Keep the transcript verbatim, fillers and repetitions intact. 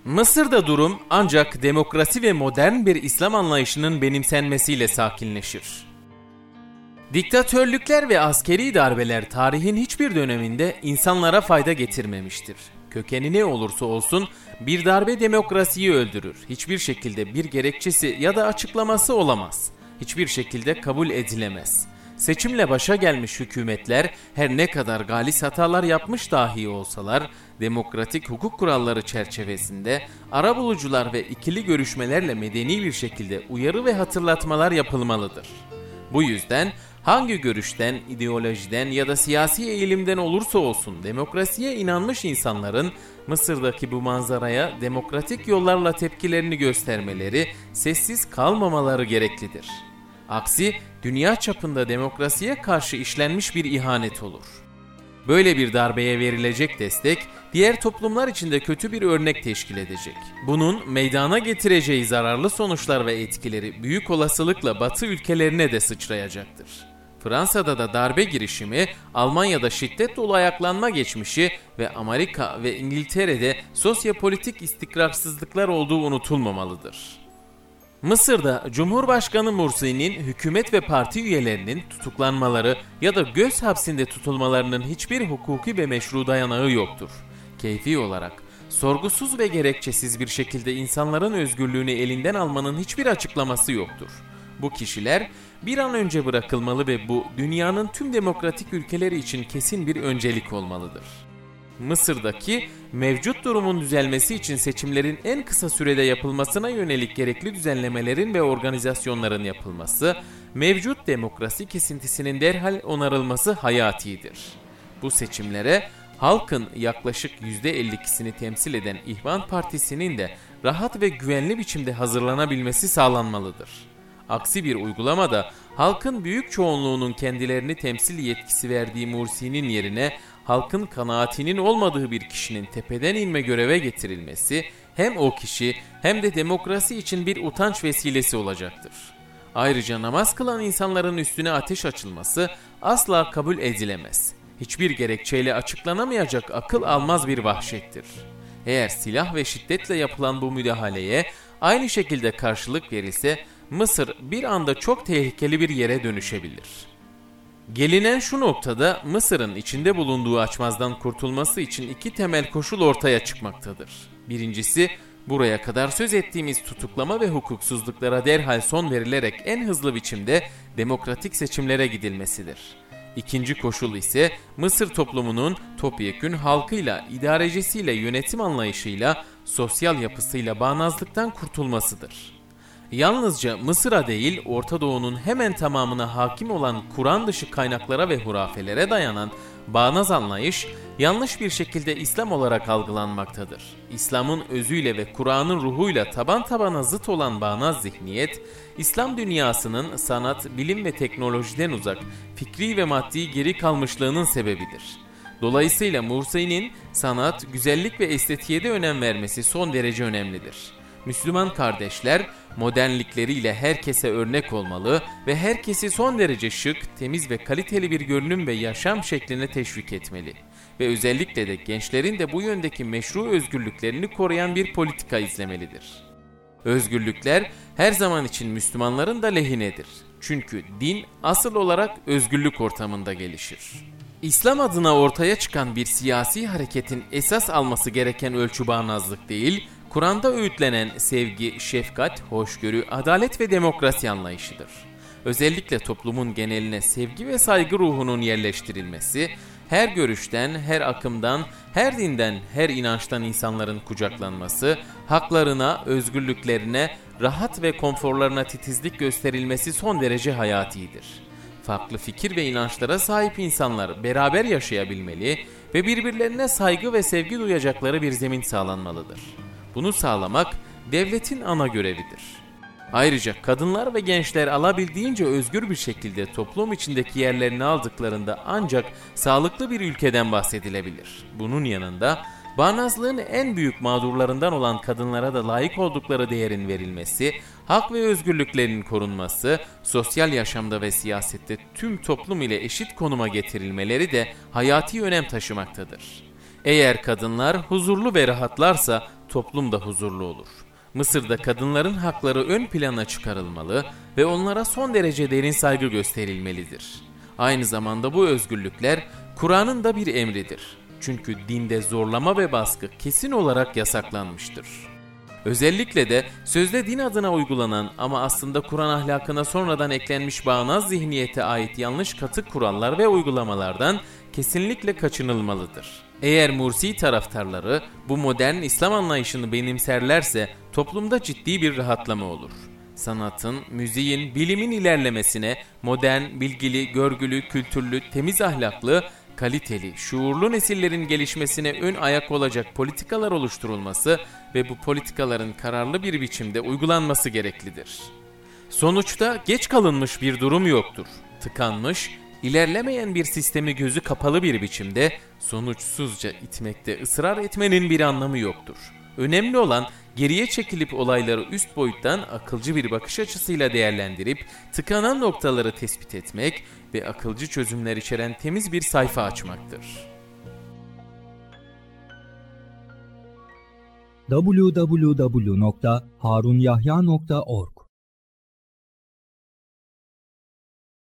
Mısır'da durum ancak demokrasi ve modern bir İslam anlayışının benimsenmesiyle sakinleşir. Diktatörlükler ve askeri darbeler tarihin hiçbir döneminde insanlara fayda getirmemiştir. Kökeni ne olursa olsun bir darbe demokrasiyi öldürür. Hiçbir şekilde bir gerekçesi ya da açıklaması olamaz. Hiçbir şekilde kabul edilemez. Seçimle başa gelmiş hükümetler her ne kadar galis hatalar yapmış dahi olsalar, demokratik hukuk kuralları çerçevesinde arabulucular ve ikili görüşmelerle medeni bir şekilde uyarı ve hatırlatmalar yapılmalıdır. Bu yüzden hangi görüşten, ideolojiden ya da siyasi eğilimden olursa olsun demokrasiye inanmış insanların Mısır'daki bu manzaraya demokratik yollarla tepkilerini göstermeleri, sessiz kalmamaları gereklidir. Aksi dünya çapında demokrasiye karşı işlenmiş bir ihanet olur. Böyle bir darbeye verilecek destek diğer toplumlar için de kötü bir örnek teşkil edecek. Bunun meydana getireceği zararlı sonuçlar ve etkileri büyük olasılıkla Batı ülkelerine de sıçrayacaktır. Fransa'da da darbe girişimi, Almanya'da şiddet dolu ayaklanma geçmişi ve Amerika ve İngiltere'de sosyopolitik istikrarsızlıklar olduğu unutulmamalıdır. Mısır'da Cumhurbaşkanı Mursi'nin hükümet ve parti üyelerinin tutuklanmaları ya da göz hapsinde tutulmalarının hiçbir hukuki ve meşru dayanağı yoktur. Keyfi olarak sorgusuz ve gerekçesiz bir şekilde insanların özgürlüğünü elinden almanın hiçbir açıklaması yoktur. Bu kişiler bir an önce bırakılmalı ve bu dünyanın tüm demokratik ülkeleri için kesin bir öncelik olmalıdır. Mısır'daki mevcut durumun düzelmesi için seçimlerin en kısa sürede yapılmasına yönelik gerekli düzenlemelerin ve organizasyonların yapılması, mevcut demokrasi kesintisinin derhal onarılması hayatidir. Bu seçimlere halkın yaklaşık yüzde elli ikisini temsil eden İhvan Partisi'nin de rahat ve güvenli biçimde hazırlanabilmesi sağlanmalıdır. Aksi bir uygulamada halkın büyük çoğunluğunun kendilerini temsil yetkisi verdiği Mursi'nin yerine halkın kanaatinin olmadığı bir kişinin tepeden inme göreve getirilmesi hem o kişi hem de demokrasi için bir utanç vesilesi olacaktır. Ayrıca namaz kılan insanların üstüne ateş açılması asla kabul edilemez. Hiçbir gerekçeyle açıklanamayacak akıl almaz bir vahşettir. Eğer silah ve şiddetle yapılan bu müdahaleye aynı şekilde karşılık verilse Mısır bir anda çok tehlikeli bir yere dönüşebilir. Gelinen şu noktada Mısır'ın içinde bulunduğu açmazdan kurtulması için iki temel koşul ortaya çıkmaktadır. Birincisi, buraya kadar söz ettiğimiz tutuklama ve hukuksuzluklara derhal son verilerek en hızlı biçimde demokratik seçimlere gidilmesidir. İkinci koşul ise Mısır toplumunun topyekün halkıyla, idarecisiyle, yönetim anlayışıyla, sosyal yapısıyla bağnazlıktan kurtulmasıdır. Yalnızca Mısır'a değil, Orta Doğu'nun hemen tamamına hakim olan Kur'an dışı kaynaklara ve hurafelere dayanan bağnaz anlayış, yanlış bir şekilde İslam olarak algılanmaktadır. İslam'ın özüyle ve Kur'an'ın ruhuyla taban tabana zıt olan bağnaz zihniyet, İslam dünyasının sanat, bilim ve teknolojiden uzak, fikri ve maddi geri kalmışlığının sebebidir. Dolayısıyla Mursi'nin sanat, güzellik ve estetiğe de önem vermesi son derece önemlidir. Müslüman kardeşler modernlikleriyle herkese örnek olmalı ve herkesi son derece şık, temiz ve kaliteli bir görünüm ve yaşam şekline teşvik etmeli. Ve özellikle de gençlerin de bu yöndeki meşru özgürlüklerini koruyan bir politika izlemelidir. Özgürlükler her zaman için Müslümanların da lehinedir. Çünkü din asıl olarak özgürlük ortamında gelişir. İslam adına ortaya çıkan bir siyasi hareketin esas alması gereken ölçü bağnazlık değil, Kur'an'da öğütlenen sevgi, şefkat, hoşgörü, adalet ve demokrasi anlayışıdır. Özellikle toplumun geneline sevgi ve saygı ruhunun yerleştirilmesi, her görüşten, her akımdan, her dinden, her inançtan insanların kucaklanması, haklarına, özgürlüklerine, rahat ve konforlarına titizlik gösterilmesi son derece hayatidir. Farklı fikir ve inançlara sahip insanlar beraber yaşayabilmeli ve birbirlerine saygı ve sevgi duyacakları bir zemin sağlanmalıdır. Bunu sağlamak devletin ana görevidir. Ayrıca kadınlar ve gençler alabildiğince özgür bir şekilde toplum içindeki yerlerini aldıklarında ancak sağlıklı bir ülkeden bahsedilebilir. Bunun yanında bağnazlığın en büyük mağdurlarından olan kadınlara da layık oldukları değerin verilmesi, hak ve özgürlüklerinin korunması, sosyal yaşamda ve siyasette tüm toplum ile eşit konuma getirilmeleri de hayati önem taşımaktadır. Eğer kadınlar huzurlu ve rahatlarsa toplum da huzurlu olur. Mısır'da kadınların hakları ön plana çıkarılmalı ve onlara son derece derin saygı gösterilmelidir. Aynı zamanda bu özgürlükler Kur'an'ın da bir emridir. Çünkü dinde zorlama ve baskı kesin olarak yasaklanmıştır. Özellikle de sözde din adına uygulanan ama aslında Kur'an ahlakına sonradan eklenmiş bağnaz zihniyete ait yanlış katı kurallar ve uygulamalardan kesinlikle kaçınılmalıdır. Eğer Mursi taraftarları bu modern İslam anlayışını benimserlerse toplumda ciddi bir rahatlama olur. Sanatın, müziğin, bilimin ilerlemesine, modern, bilgili, görgülü, kültürlü, temiz ahlaklı, kaliteli, şuurlu nesillerin gelişmesine ön ayak olacak politikalar oluşturulması ve bu politikaların kararlı bir biçimde uygulanması gereklidir. Sonuçta geç kalınmış bir durum yoktur. Tıkanmış, ilerlemeyen bir sistemi gözü kapalı bir biçimde sonuçsuzca itmekte ısrar etmenin bir anlamı yoktur. Önemli olan geriye çekilip olayları üst boyuttan akılcı bir bakış açısıyla değerlendirip tıkanan noktaları tespit etmek ve akılcı çözümler içeren temiz bir sayfa açmaktır. double-u double-u double-u nokta harunyahya nokta org